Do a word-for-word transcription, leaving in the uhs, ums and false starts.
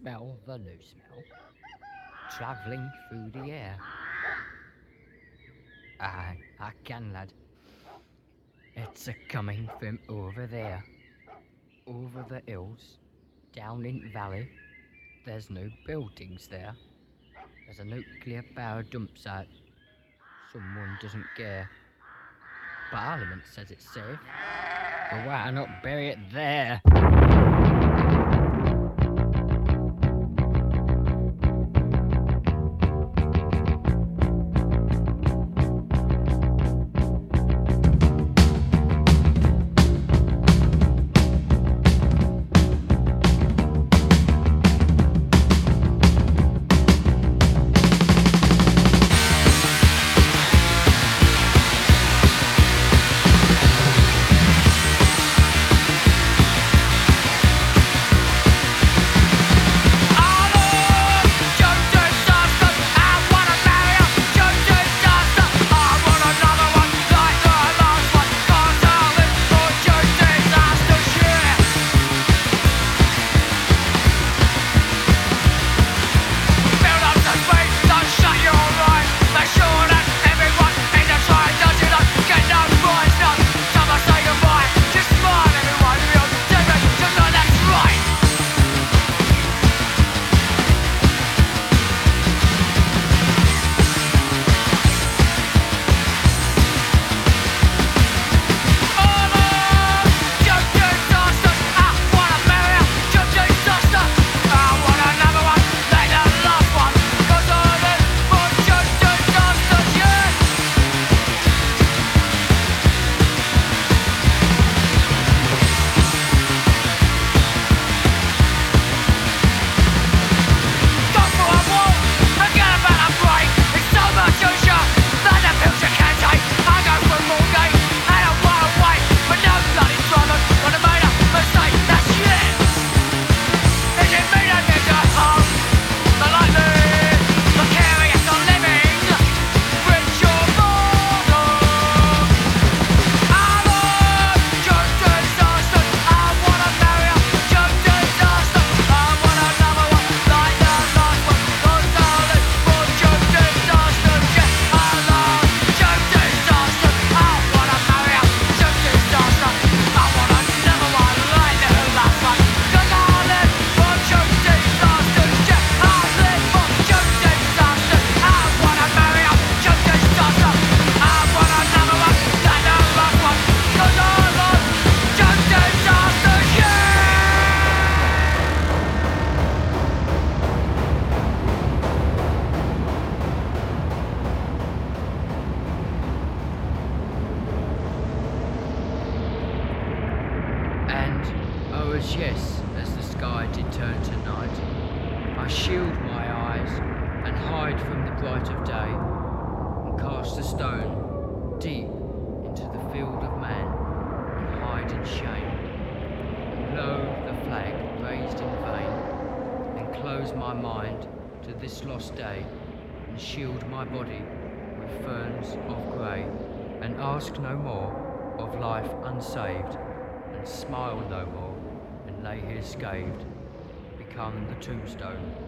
smell the new smell travelling through the air. Aye, I can, lad. It's a coming from over there, over the hills, down in valley. There's no buildings there. There's a nuclear power dump site. Someone doesn't care. Parliament says it's safe, but why not bury it there? Yes, as the sky did turn to night, I shield my eyes and hide from the bright of day, and cast a stone deep into the field of man, and hide in shame. And lo, the flag raised in vain, and close my mind to this lost day, and shield my body with ferns of grey, and ask no more of life unsaved, and smile no more, and lay here scathed, become the tombstone